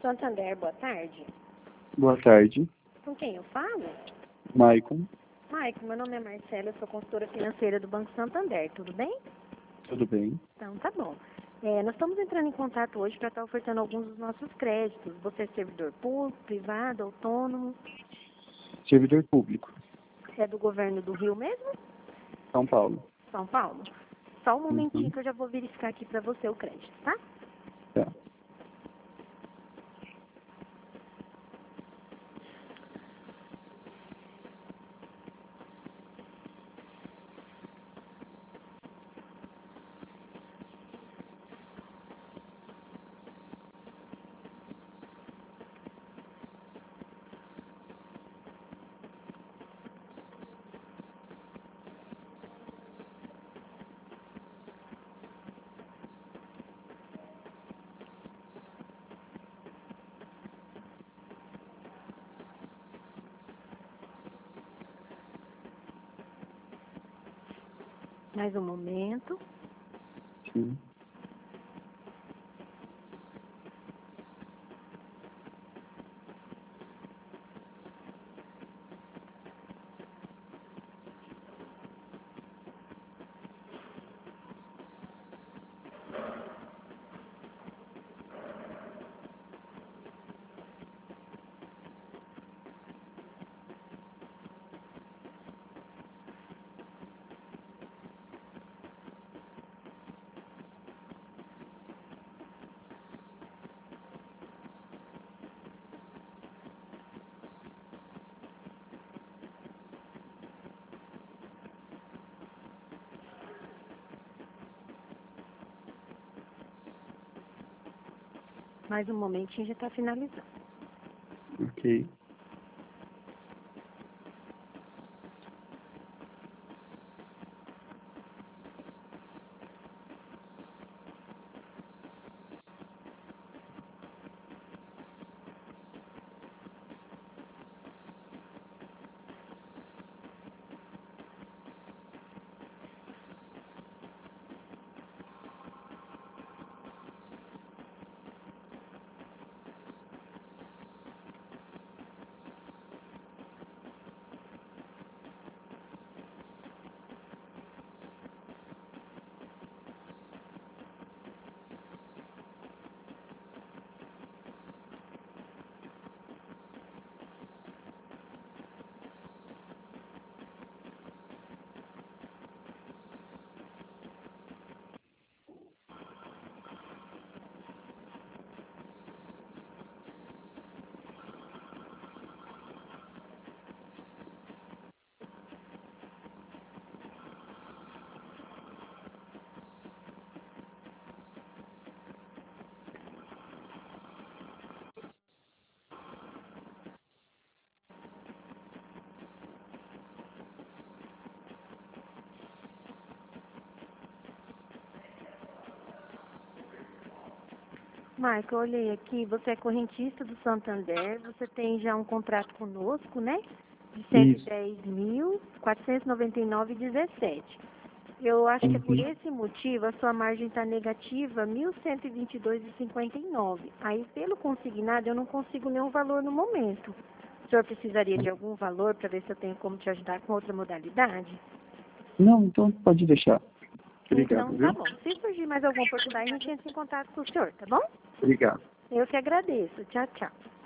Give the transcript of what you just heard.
Santander, boa tarde. Boa tarde, Com quem eu falo? Maicon. Maicon, meu nome é Marcela, eu sou consultora financeira do Banco Santander, tudo bem? Tudo bem? Então, tá bom. Nós estamos entrando em contato hoje para estar ofertando alguns dos nossos créditos. Você é servidor público, privado, autônomo? Servidor público, É do governo do Rio mesmo? São Paulo. São Paulo? Só um momentinho Uhum. que eu já vou verificar aqui para você o crédito, tá? Tá. Mais um momento. Sim. Mais um momentinho, já está finalizando. Ok. Marco, eu olhei aqui, você é correntista do Santander, você tem já um contrato conosco, né? De Isso. 110.499,17. Eu acho que é por Uhum. esse motivo a sua margem está negativa 1.122,59. Aí, pelo consignado, eu não consigo nenhum valor no momento. O senhor precisaria de algum valor para ver se eu tenho como te ajudar com outra modalidade? Não, então pode deixar. Obrigado, Então, tá viu? bom. Se surgir mais alguma oportunidade, a gente entra em contato com o senhor, tá bom? Obrigado. Eu que agradeço. Tchau, tchau.